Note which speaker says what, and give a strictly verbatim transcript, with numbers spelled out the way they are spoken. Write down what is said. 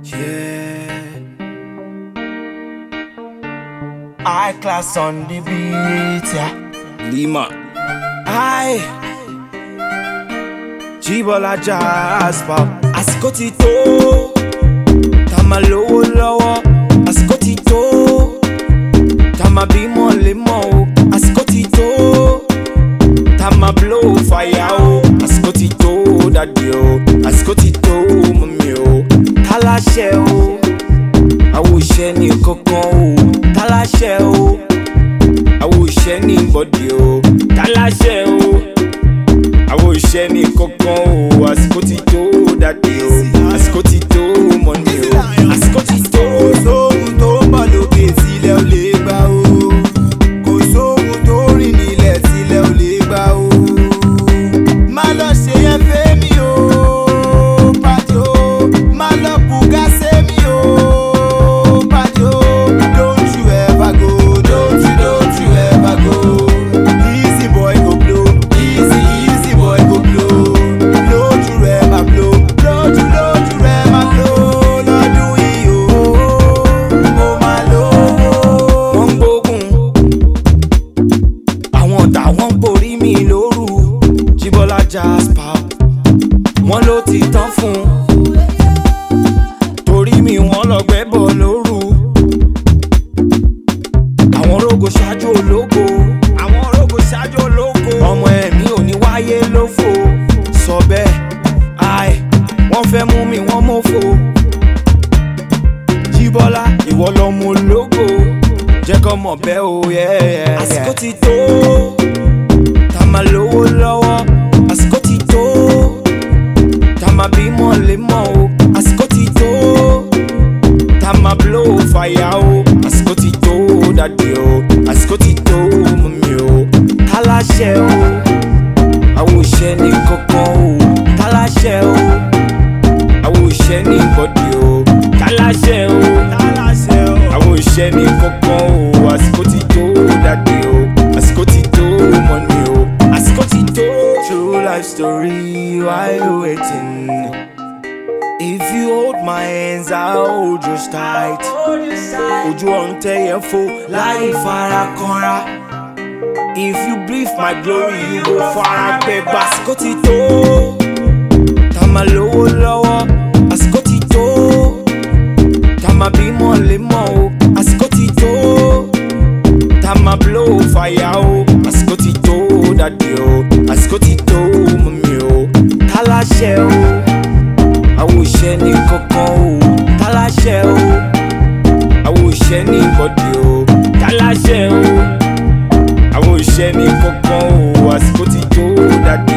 Speaker 1: Yeah. High class on the beat, yeah.
Speaker 2: Lima.
Speaker 1: Aye. Jibola Jasper. Àsìkò ti tó. Tá máa lówó lọ́wọ́. Àsìkò ti tó. Tá máa bímọ lémọ o. Àsìkò ti tó. Tá máa blow fire o. Àsìkò ti tó dàdí o. Àsìkò ti tó mọ̀mí o. Táláṣẹ o. Àwọn òṣìṣẹ́ ní kankan o. Táláṣẹ o. Àwọn òṣìṣẹ́ ní bọ́dì o. Táláṣẹ o. Àwọn òṣìṣẹ́ ní kankan o. Àsìkò ti tó dàdí o. Àsìkò ti tó mọ̀mí o. Àsìkò ti tó.
Speaker 2: Kò sóhun tó ń bọ̀ lókè sílẹ̀ ò lè gbà o. Kò sóhun tó rìn nílẹ̀ sílẹ̀ ò lè gbà o. Má lọ ṣe yẹn fẹ́ mi o, pàdé o. Má lọ bùgá sé mi o, pàdé o. Don't you ever go, don't you, don't you ever go. Easy boy go blow, easy, easy boy go blow. Don't you ever blow, don't you, don't you ever blow. Lọ́dún yìí o, mo máa lówó.
Speaker 1: Wọ́n ń gbógun. Àwọn ọ̀tá wọ́n ń borí mi lóru. Jibola Jasper. Wọ́n ló ti tán fún. Torí mi wọ́n lọ gbẹ́bọ̀ lóru. Àwọn rogo ṣáájú ológo.
Speaker 2: Àwọn rogo ṣáájú ológo.
Speaker 1: Ọmọ ẹ̀mí ò ní wáyé lófo. Sọ bẹ́ẹ̀, ai, wọ́n fẹ́ mú mi wọ́n mọ́fo. Jibola, ìwọ lọmọ ológo. Jẹ́ kọ́ mọ̀ bẹ́ẹ̀ o, yeah. Àsìkò ti tó. Tá máa lówó lọ́wọ́. Àsìkò ti tó. Tá máa bímọ lémọ o. Àsìkò ti tó. Tá máa blow fire o. Àsìkò ti tó dàdí o. Àsìkò ti tó mọ̀mí o. Táláṣẹ o. Àwọn òṣìṣẹ́ ní kankan o. Táláṣẹ o. Àwọn òṣìṣẹ́ ní bọ́dì o. Táláṣẹ o.
Speaker 2: Táláṣẹ o.
Speaker 1: Àwọn òṣìṣẹ́ ní kankan o. Àsìkò ti tó dàdí o. Àsìkò ti tó mọ̀mí o. Àsìkò ti tó. True life story, why you waiting? If you hold my hands, I'll hold yours tight. Ojú ọ̀run tẹ́yẹ̀ fò láì fara kanra. If you breathe my glory, you go fara gbẹgbà. Àsìkò ti tó. Tá máa lówó lọ́wọ́. Àsìkò ti tó. Tá máa bímọ lémọ o. Àsìkò ti tó. Tá máa blow fire o. Àsìkò ti tó dàdí o. Àsìkò ti tó mọ̀mí o. Táláṣẹ o. Àwọn òṣìṣẹ́ ní kankan o. Táláṣẹ o. Àwọn òṣìṣẹ́ ní bọ́dì o. Táláṣẹ o. Àwọn òṣìṣẹ́ ní kankan o. Àsìkò ti tó dàdí